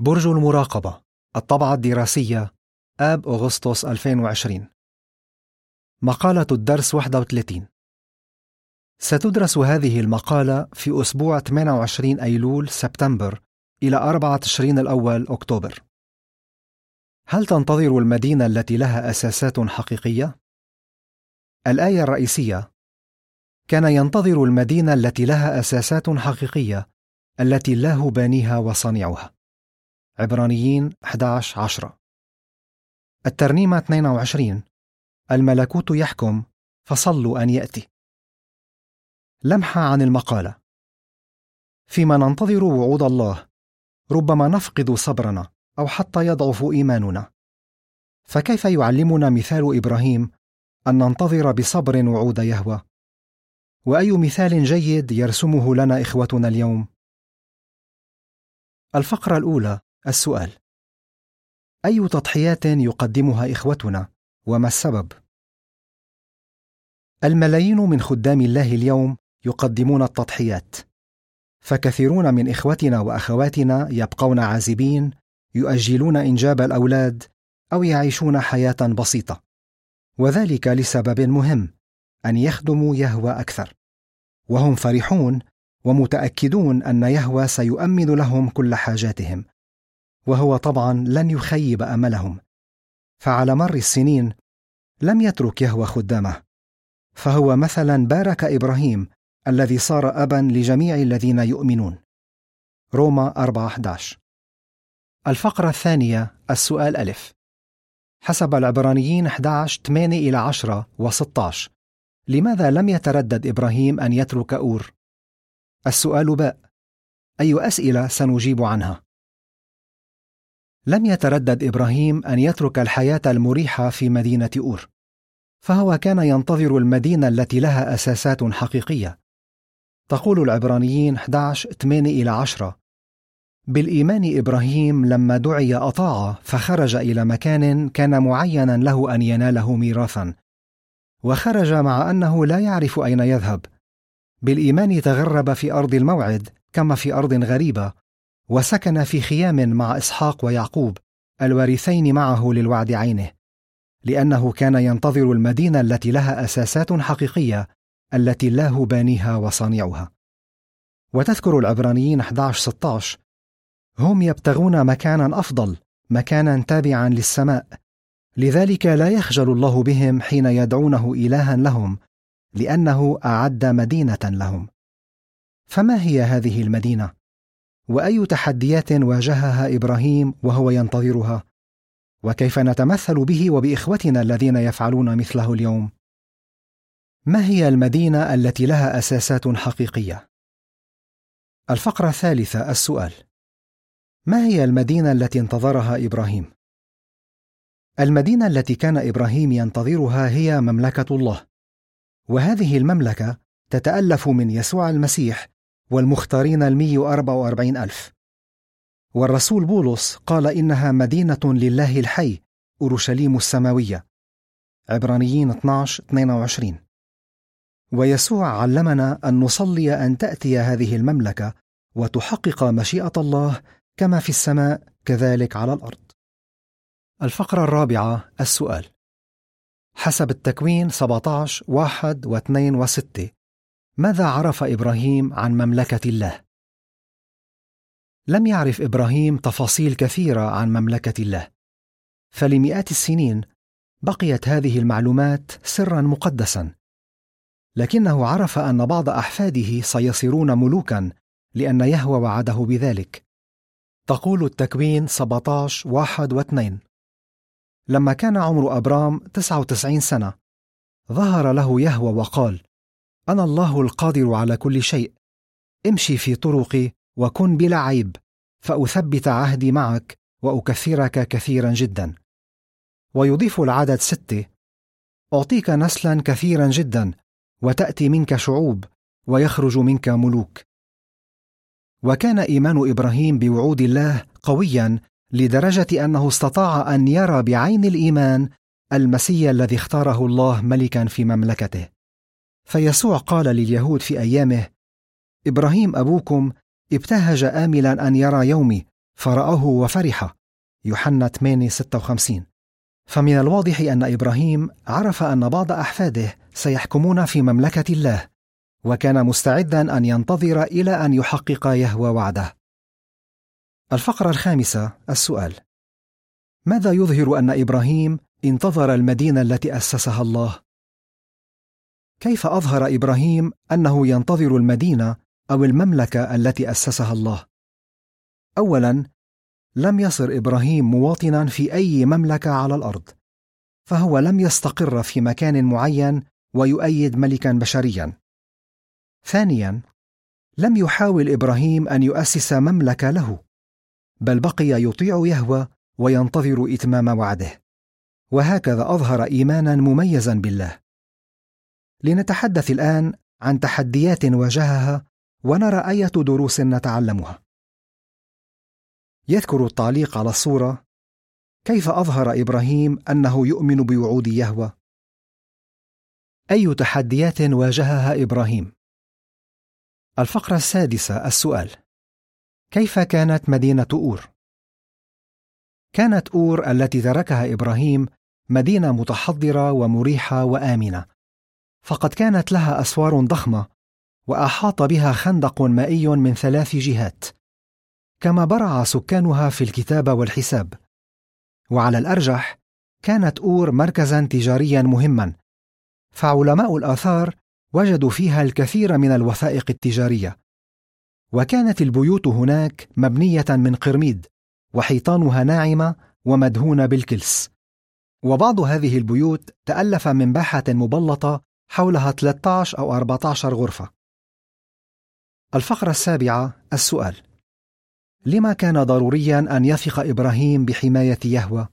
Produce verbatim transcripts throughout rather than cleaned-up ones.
برج المراقبة، الطبعة الدراسية، آب أغسطس ألفين وعشرين. مقالة الدرس واحد وثلاثين. ستدرس هذه المقالة في أسبوع ثمانية وعشرين أيلول سبتمبر إلى أربعة تشرين الأول أكتوبر. هل تنتظر المدينة التي لها أساسات حقيقية؟ الآية الرئيسية: كان ينتظر المدينة التي لها أساسات حقيقية التي الله بانيها وصانعها. عبرانيين أحد عشر عشرة. الترنيمة اثنين وعشرين: الملكوت يحكم فصلوا أن يأتي. لمحة عن المقالة. فيما ننتظر وعود الله ربما نفقد صبرنا أو حتى يضعف إيماننا، فكيف يعلمنا مثال إبراهيم أن ننتظر بصبر وعود يهوه؟ وأي مثال جيد يرسمه لنا إخوتنا اليوم؟ الفقرة الأولى، السؤال: أي تضحيات يقدمها إخوتنا وما السبب؟ الملايين من خدام الله اليوم يقدمون التضحيات، فكثيرون من إخوتنا وأخواتنا يبقون عازبين، يؤجلون إنجاب الأولاد أو يعيشون حياة بسيطة، وذلك لسبب مهم: أن يخدموا يهوه أكثر، وهم فرحون ومتأكدون أن يهوه سيؤمن لهم كل حاجاتهم، وهو طبعا لن يخيب أملهم، فعلى مر السنين لم يترك يهوه خدامه، فهو مثلا بارك إبراهيم الذي صار أبا لجميع الذين يؤمنون. روما أربعة أحد عشر. الفقرة الثانية، السؤال ألف. حسب العبرانيين أحد عشر ثمانية إلى عشرة وستة عشر، لماذا لم يتردد إبراهيم أن يترك أور؟ السؤال باء. أي أسئلة سنجيب عنها؟ لم يتردد إبراهيم أن يترك الحياة المريحة في مدينة أور، فهو كان ينتظر المدينة التي لها أساسات حقيقية. تقول العبرانيين أحد عشر ثمانية إلى عشرة: بالإيمان إبراهيم لما دعي أطاع، فخرج إلى مكان كان معينا له أن يناله ميراثا، وخرج مع أنه لا يعرف أين يذهب. بالإيمان تغرب في أرض الموعد كما في أرض غريبة، وسكن في خيام مع إسحاق ويعقوب الوارثين معه للوعد عينه، لأنه كان ينتظر المدينة التي لها أساسات حقيقية التي الله بانيها وصانعها. وتذكر العبرانيين أحد عشر ستة عشر: هم يبتغون مكانا أفضل، مكانا تابعا للسماء، لذلك لا يخجل الله بهم حين يدعونه إلها لهم، لأنه أعد مدينة لهم. فما هي هذه المدينة؟ وأي تحديات واجهها إبراهيم وهو ينتظرها؟ وكيف نتمثل به وبإخوتنا الذين يفعلون مثله اليوم؟ ما هي المدينة التي لها أساسات حقيقية؟ الفقرة الثالثة، السؤال: ما هي المدينة التي انتظرها إبراهيم؟ المدينة التي كان إبراهيم ينتظرها هي مملكة الله، وهذه المملكة تتألف من يسوع المسيح والمختارين المئة وأربعة وأربعين ألف. والرسول بولس قال إنها مدينة لله الحي، أورشليم السماوية. عبرانيين اثني عشر اثنين وعشرين. ويسوع علمنا أن نصلي أن تأتي هذه المملكة وتحقق مشيئة الله كما في السماء كذلك على الأرض. الفقرة الرابعة، السؤال: حسب التكوين سبعة عشر واحد واثنين وستة، ماذا عرف إبراهيم عن مملكة الله؟ لم يعرف إبراهيم تفاصيل كثيرة عن مملكة الله، فلمئات السنين بقيت هذه المعلومات سرا مقدسا، لكنه عرف أن بعض أحفاده سيصيرون ملوكا لأن يهوه وعده بذلك. تقول التكوين سبعة عشر واحد واثنين: لما كان عمر أبرام تسعة وتسعين سنة ظهر له يهوه وقال: أنا الله القادر على كل شيء، امشي في طرقي وكن بلا عيب، فأثبت عهدي معك وأكثرك كثيرا جدا. ويضيف العدد ستة: أعطيك نسلا كثيرا جدا، وتأتي منك شعوب، ويخرج منك ملوك. وكان إيمان إبراهيم بوعود الله قويا لدرجة أنه استطاع أن يرى بعين الإيمان المسيح الذي اختاره الله ملكا في مملكته. فيسوع قال لليهود في أيامه: إبراهيم أبوكم ابتهج آملا أن يرى يومي، فرآه وفرح. يوحنا ثمانية ستة وخمسين. فمن الواضح أن إبراهيم عرف أن بعض أحفاده سيحكمون في مملكة الله، وكان مستعدا أن ينتظر إلى أن يحقق يهوه وعده. الفقرة الخامسة، السؤال: ماذا يظهر أن إبراهيم انتظر المدينة التي أسسها الله؟ كيف أظهر إبراهيم أنه ينتظر المدينة أو المملكة التي أسسها الله؟ أولاً، لم يصر إبراهيم مواطناً في أي مملكة على الأرض، فهو لم يستقر في مكان معين ويؤيد ملكاً بشرياً. ثانياً، لم يحاول إبراهيم أن يؤسس مملكة له، بل بقي يطيع يهوه وينتظر إتمام وعده، وهكذا أظهر إيماناً مميزاً بالله. لنتحدث الآن عن تحديات واجهها ونرى أية دروس نتعلمها. يذكر التعليق على الصورة: كيف أظهر إبراهيم أنه يؤمن بوعود يهوه؟ أي تحديات واجهها إبراهيم؟ الفقرة السادسة، السؤال: كيف كانت مدينة أور؟ كانت أور التي تركها إبراهيم مدينة متحضرة ومريحة وآمنة، فقد كانت لها أسوار ضخمة وأحاط بها خندق مائي من ثلاث جهات، كما برع سكانها في الكتابة والحساب. وعلى الأرجح كانت أور مركزاً تجارياً مهماً، فعلماء الآثار وجدوا فيها الكثير من الوثائق التجارية. وكانت البيوت هناك مبنية من قرميد، وحيطانها ناعمة ومدهونة بالكلس، وبعض هذه البيوت تألف من باحة مبلطة حولها ثلاثة عشر أو أربعة عشر غرفة. الفقرة السابعة، السؤال: لما كان ضرورياً أن يثق إبراهيم بحماية يهوه؟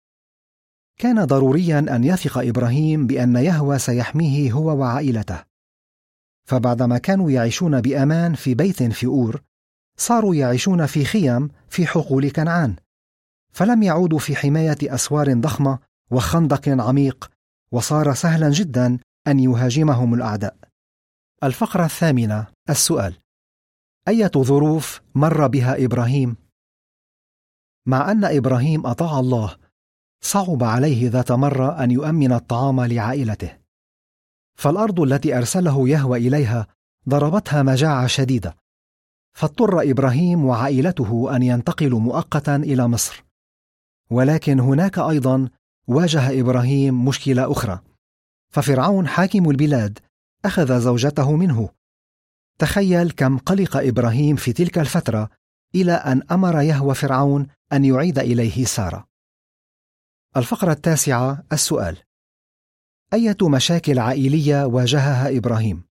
كان ضرورياً أن يثق إبراهيم بأن يهوه سيحميه هو وعائلته، فبعدما كانوا يعيشون بأمان في بيت في أور، صاروا يعيشون في خيام في حقول كنعان، فلم يعودوا في حماية أسوار ضخمة وخندق عميق، وصار سهلاً جداً أن يهاجمهم الأعداء. الفقرة الثامنة، السؤال: أية ظروف مر بها إبراهيم؟ مع أن إبراهيم أطاع الله، صعب عليه ذات مرة أن يؤمن الطعام لعائلته، فالأرض التي أرسله يهوه إليها ضربتها مجاعة شديدة، فاضطر إبراهيم وعائلته أن ينتقلوا مؤقتاً إلى مصر. ولكن هناك أيضاً واجه إبراهيم مشكلة أخرى، ففرعون حاكم البلاد أخذ زوجته منه. تخيل كم قلق إبراهيم في تلك الفترة، إلى أن أمر يهوه فرعون أن يعيد إليه سارة. الفقرة التاسعة، السؤال: أية مشاكل عائلية واجهها إبراهيم؟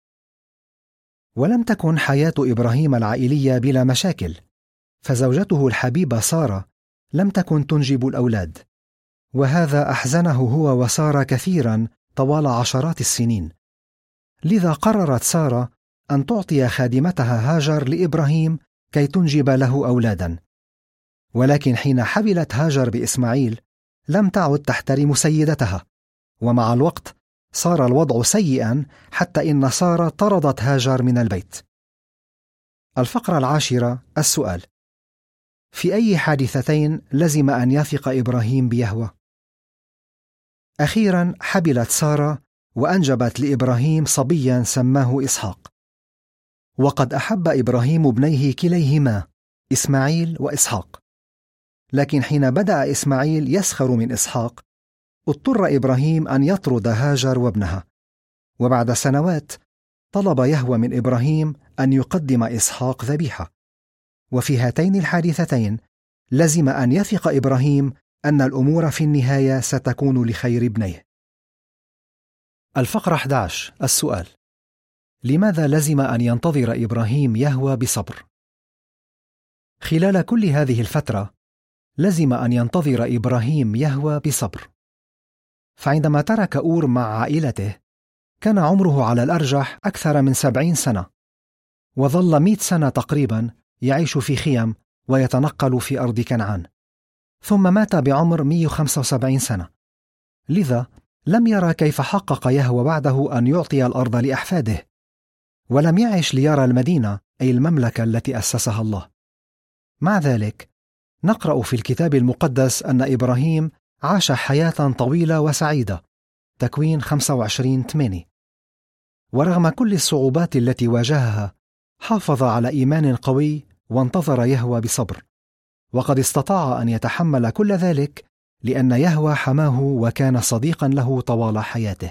ولم تكن حياة إبراهيم العائلية بلا مشاكل، فزوجته الحبيبة سارة لم تكن تنجب الأولاد، وهذا أحزنه هو وسارة كثيرا طوال عشرات السنين. لذا قررت سارة أن تعطي خادمتها هاجر لإبراهيم كي تنجب له أولادا. ولكن حين حبلت هاجر بإسماعيل لم تعد تحترم سيدتها، ومع الوقت صار الوضع سيئا حتى إن سارة طردت هاجر من البيت. الفقرة العاشرة، السؤال: في أي حادثتين لزم أن يثق إبراهيم بيهوه؟ أخيرا حبلت سارة وأنجبت لإبراهيم صبيا سماه إسحاق، وقد أحب إبراهيم ابنيه كليهما إسماعيل وإسحاق. لكن حين بدأ إسماعيل يسخر من إسحاق، اضطر إبراهيم أن يطرد هاجر وابنها، وبعد سنوات طلب يهوه من إبراهيم أن يقدم إسحاق ذبيحة. وفي هاتين الحادثتين لزم أن يثق إبراهيم أن الأمور في النهاية ستكون لخير ابنيه. الفقرة أحد عشر، السؤال: لماذا لزم أن ينتظر إبراهيم يهوه بصبر؟ خلال كل هذه الفترة لزم أن ينتظر إبراهيم يهوه بصبر، فعندما ترك أور مع عائلته كان عمره على الأرجح أكثر من سبعين سنة، وظل مئة سنة تقريبا يعيش في خيام ويتنقل في أرض كنعان، ثم مات بعمر مئة وخمسة وسبعين سنة. لذا لم يرى كيف حقق يهوه وعده أن يعطي الأرض لأحفاده، ولم يعش ليرى المدينة أي المملكة التي أسسها الله. مع ذلك نقرأ في الكتاب المقدس أن إبراهيم عاش حياة طويلة وسعيدة، تكوين خمسة وعشرين ثمانية، ورغم كل الصعوبات التي واجهها حافظ على إيمان قوي وانتظر يهوه بصبر، وقد استطاع أن يتحمل كل ذلك لأن يهوه حماه وكان صديقا له طوال حياته.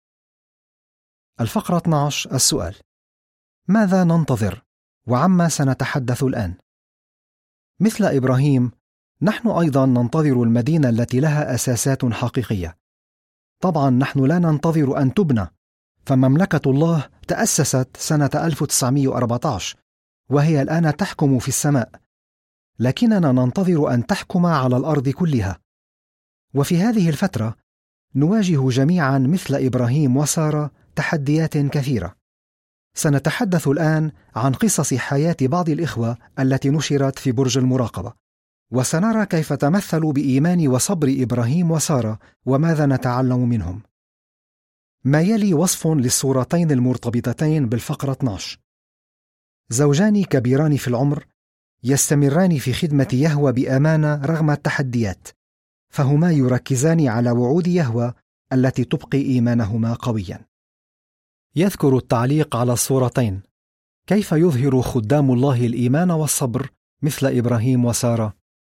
الفقرة اثني عشر. السؤال: ماذا ننتظر وعما سنتحدث الآن؟ مثل إبراهيم نحن أيضا ننتظر المدينة التي لها أساسات حقيقية. طبعا نحن لا ننتظر أن تبنى، فمملكة الله تأسست سنة ألف وتسعمائة وأربعة عشر وهي الآن تحكم في السماء، لكننا ننتظر أن تحكم على الأرض كلها. وفي هذه الفترة نواجه جميعا مثل إبراهيم وسارة تحديات كثيرة. سنتحدث الآن عن قصص حياة بعض الإخوة التي نشرت في برج المراقبة، وسنرى كيف تمثلوا بإيمان وصبر إبراهيم وسارة وماذا نتعلم منهم. ما يلي وصف للصورتين المرتبطتين بالفقرة اثني عشر. زوجان كبيران في العمر يستمران في خدمة يهوه بأمانة رغم التحديات، فهما يركزان على وعود يهوه التي تبقي إيمانهما قويا. يذكر التعليق على الصورتين كيف يظهر خدام الله الإيمان والصبر مثل إبراهيم وسارة.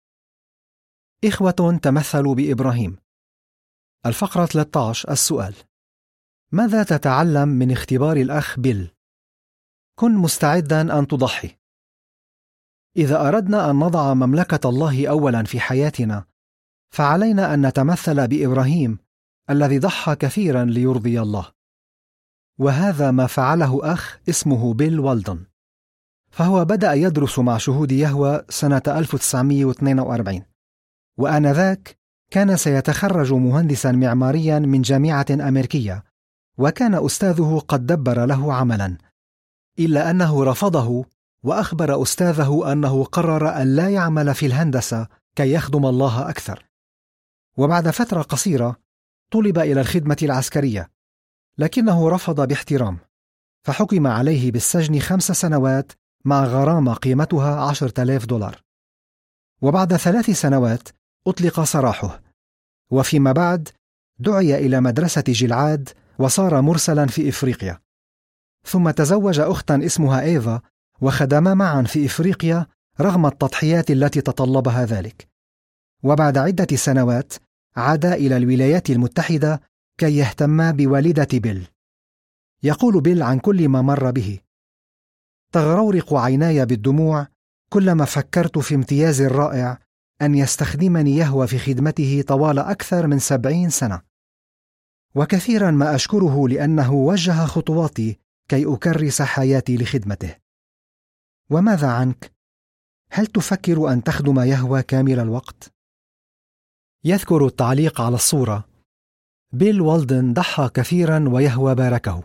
إخوة تمثلوا بإبراهيم. الفقرة ثلاثة عشر. السؤال: ماذا تتعلم من اختبار الأخ بيل؟ كن مستعدا أن تضحي. إذا أردنا أن نضع مملكة الله أولا في حياتنا، فعلينا أن نتمثل بإبراهيم الذي ضحى كثيرا ليرضي الله، وهذا ما فعله أخ اسمه بيل والدن. فهو بدأ يدرس مع شهود يهوه سنة ألف وتسعمائة واثنين وأربعين، وآنذاك كان سيتخرج مهندسا معماريا من جامعة أمريكية، وكان أستاذه قد دبر له عملا، إلا أنه رفضه وأخبر أستاذه أنه قرر أن لا يعمل في الهندسة كي يخدم الله أكثر. وبعد فترة قصيرة طلب إلى الخدمة العسكرية، لكنه رفض باحترام، فحكم عليه بالسجن خمس سنوات مع غرامة قيمتها عشرة آلاف دولار. وبعد ثلاث سنوات أطلق سراحه، وفيما بعد دعي إلى مدرسة جلعاد وصار مرسلا في إفريقيا، ثم تزوج أختا اسمها إيفا وخدما معا في إفريقيا رغم التضحيات التي تطلبها ذلك. وبعد عدة سنوات عاد إلى الولايات المتحدة كي يهتم بوالدة بيل. يقول بيل عن كل ما مر به: تغرورق عيناي بالدموع كلما فكرت في امتياز الرائع أن يستخدمني يهوه في خدمته طوال أكثر من سبعين سنة، وكثيرا ما أشكره لأنه وجه خطواتي كي أكرس حياتي لخدمته. وماذا عنك؟ هل تفكر أن تخدم يهوه كامل الوقت؟ يذكر التعليق على الصورة: بيل والدن ضحى كثيرا ويهوه باركه.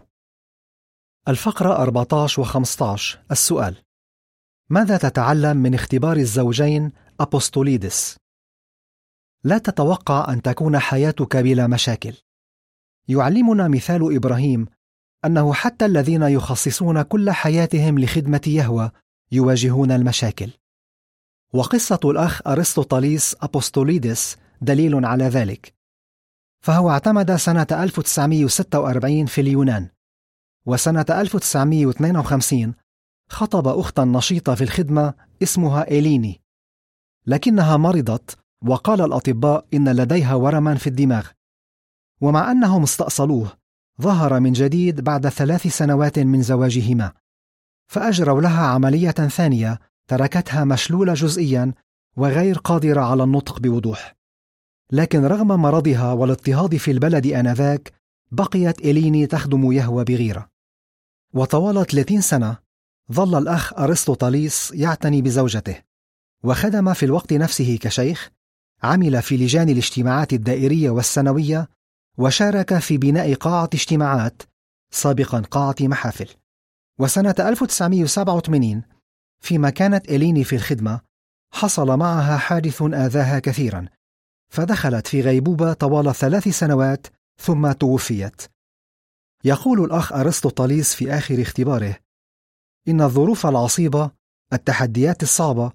الفقرة أربعة عشر وخمسة عشر. السؤال: ماذا تتعلم من اختبار الزوجين أبوستوليدس؟ لا تتوقع أن تكون حياتك بلا مشاكل. يعلمنا مثال إبراهيم أنه حتى الذين يخصصون كل حياتهم لخدمة يهوه يواجهون المشاكل. وقصة الأخ أرسطوطاليس أبوستوليدس دليل على ذلك، فهو اعتمد سنة ألف وتسعمائة وستة وأربعين في اليونان، وسنة ألف وتسعمائة واثنين وخمسين خطب أختا نشيطة في الخدمة اسمها إليني، لكنها مرضت وقال الأطباء إن لديها ورما في الدماغ، ومع أنهم استأصلوه ظهر من جديد بعد ثلاث سنوات من زواجهما، فأجروا لها عملية ثانية تركتها مشلولة جزئيا وغير قادرة على النطق بوضوح. لكن رغم مرضها والاضطهاد في البلد آنذاك بقيت إليني تخدم يهوه بغيرة. وطوال ثلاثين سنة ظل الأخ أرسطوطاليس يعتني بزوجته، وخدم في الوقت نفسه كشيخ، عمل في لجان الاجتماعات الدائرية والسنوية، وشارك في بناء قاعة اجتماعات سابقا قاعة محافل. وسنة ألف وتسعمائة وسبعة وثمانين فيما كانت إليني في الخدمة حصل معها حادث آذاها كثيرا، فدخلت في غيبوبة طوال ثلاث سنوات ثم توفيت. يقول الأخ أرسطوطاليس في آخر اختباره: إن الظروف العصيبة، التحديات الصعبة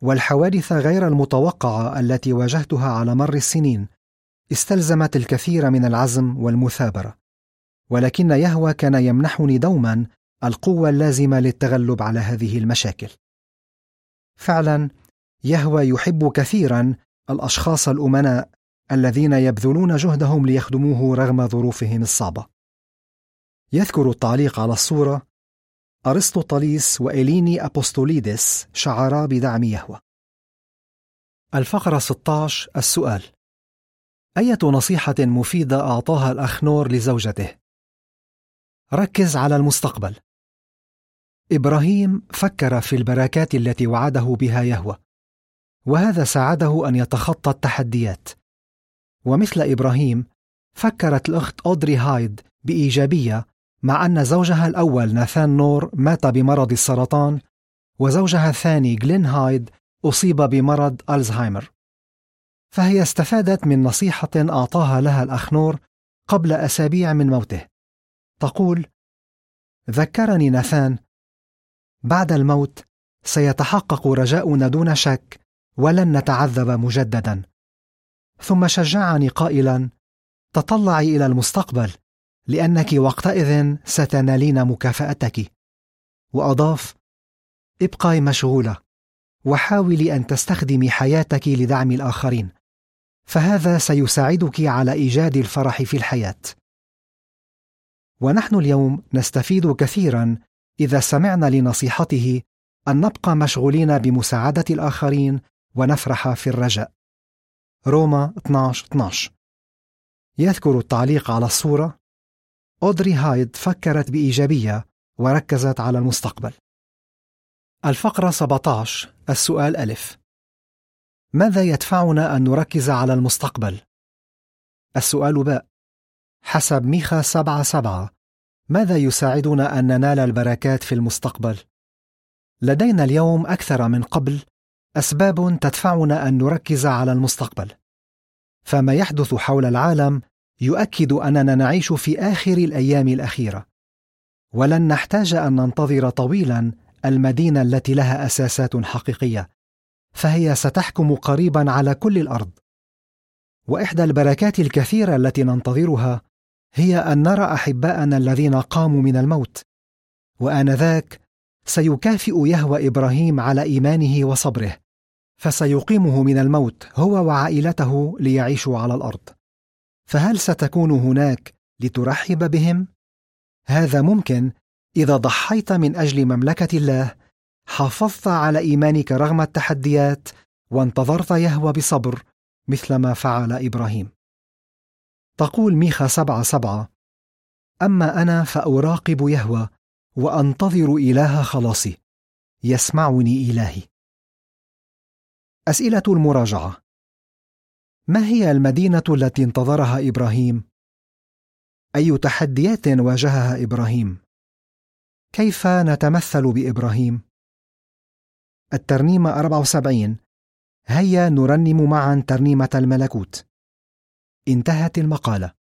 والحوادث غير المتوقعة التي واجهتها على مر السنين استلزمت الكثير من العزم والمثابرة، ولكن يهوه كان يمنحني دوما القوة اللازمة للتغلب على هذه المشاكل. فعلا يهوه يحب كثيرا الأشخاص الأمناء الذين يبذلون جهدهم ليخدموه رغم ظروفهم الصعبة. يذكر التعليق على الصورة: أرسطوطاليس وإليني أبوستوليدس شعرا بدعم يهوه. الفقرة ستة عشر. السؤال: أية نصيحة مفيدة أعطاها الأخ نور لزوجته؟ ركز على المستقبل. إبراهيم فكر في البركات التي وعده بها يهوه، وهذا ساعده أن يتخطى التحديات. ومثل إبراهيم فكرت الأخت أودري هايد بإيجابية، مع أن زوجها الأول ناثان نور مات بمرض السرطان، وزوجها الثاني غلين هايد أصيب بمرض ألزهايمر، فهي استفادت من نصيحة أعطاها لها الأخ نور قبل أسابيع من موته. تقول: ذكرني ناثان: بعد الموت سيتحقق رجاؤنا دون شك، ولن نتعذب مجددا. ثم شجعني قائلا: تطلعي إلى المستقبل، لأنك وقتئذ ستنالين مكافأتك. وأضاف: ابقي مشغولة، وحاولي أن تستخدمي حياتك لدعم الآخرين، فهذا سيساعدك على إيجاد الفرح في الحياة. ونحن اليوم نستفيد كثيرا إذا سمعنا لنصيحته أن نبقى مشغولين بمساعدة الآخرين ونفرح في الرجاء. روما اثني عشر اثني عشر. يذكر التعليق على الصورة: أودري هايد فكرت بإيجابية وركزت على المستقبل. الفقرة سبعة عشر. السؤال ألف: ماذا يدفعنا أن نركز على المستقبل؟ السؤال باء: حسب ميخا سبعة سبعة، ماذا يساعدنا أن ننال البركات في المستقبل؟ لدينا اليوم أكثر من قبل أسباب تدفعنا أن نركز على المستقبل، فما يحدث حول العالم يؤكد أننا نعيش في آخر الأيام الأخيرة، ولن نحتاج أن ننتظر طويلا المدينة التي لها أساسات حقيقية، فهي ستحكم قريبا على كل الأرض. وإحدى البركات الكثيرة التي ننتظرها هي أن نرى أحباءنا الذين قاموا من الموت، وآنذاك سيكافئ يهوه إبراهيم على إيمانه وصبره، فسيقيمه من الموت هو وعائلته ليعيشوا على الأرض. فهل ستكون هناك لترحب بهم؟ هذا ممكن إذا ضحيت من أجل مملكة الله، حافظت على إيمانك رغم التحديات، وانتظرت يهوه بصبر مثلما فعل إبراهيم. تقول ميخا سبعة سبعة: أما أنا فأراقب يهوه وأنتظر إله خلاصي، يسمعني إلهي. أسئلة المراجعة: ما هي المدينة التي انتظرها إبراهيم؟ أي تحديات واجهها إبراهيم؟ كيف نتمثل بإبراهيم؟ الترنيمة أربعة وسبعين: هيا نرنم معا ترنيمة الملكوت. انتهت المقالة.